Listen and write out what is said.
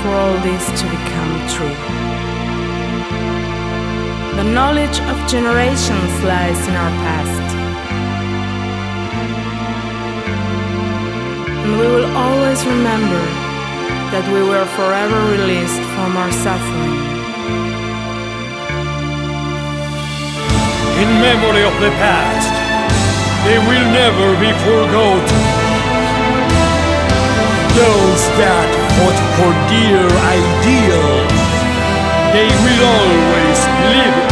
for all this to become true. The knowledge of generations lies in our past, and we will always remember that we were forever released from our suffering. In memory of the past, they will never be forgotten. Those that fought for dear ideals, they will always live